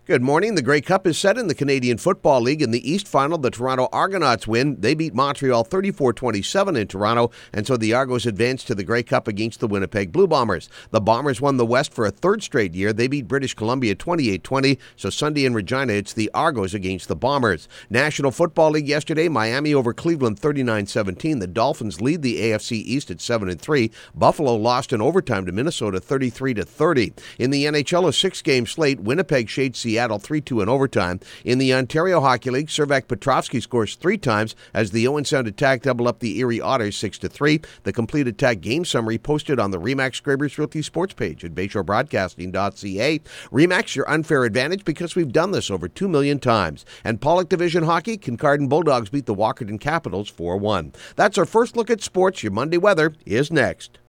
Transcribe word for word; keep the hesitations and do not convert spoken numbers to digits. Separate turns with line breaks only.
Good morning. The Grey Cup is set in the Canadian Football League. In the East Final, the Toronto Argonauts win. They beat Montreal thirty-four twenty-seven in Toronto, and so the Argos advance to the Grey Cup against the Winnipeg Blue Bombers. The Bombers won the West for a third straight year. They beat British Columbia twenty-eight twenty, so Sunday in Regina, it's the Argos against the Bombers. National Football League yesterday, Miami over Cleveland thirty-nine seventeen. The Dolphins lead the A F C East at seven and three. Buffalo lost in overtime to Minnesota thirty-three to thirty. In the N H L, a six-game slate, Winnipeg shades Seattle three two in overtime. In the Ontario Hockey League, Servac Petrovsky scores three times as the Owen Sound Attack double up the Erie Otters six to three. The complete attack game summary posted on the Remax Scrabers Realty sports page at bayshore broadcasting dot c a. Remax, your unfair advantage because we've done this over two million times. And Pollock Division Hockey, Kincardine Bulldogs beat the Walkerton Capitals four one. That's our first look at sports. Your Monday weather is next.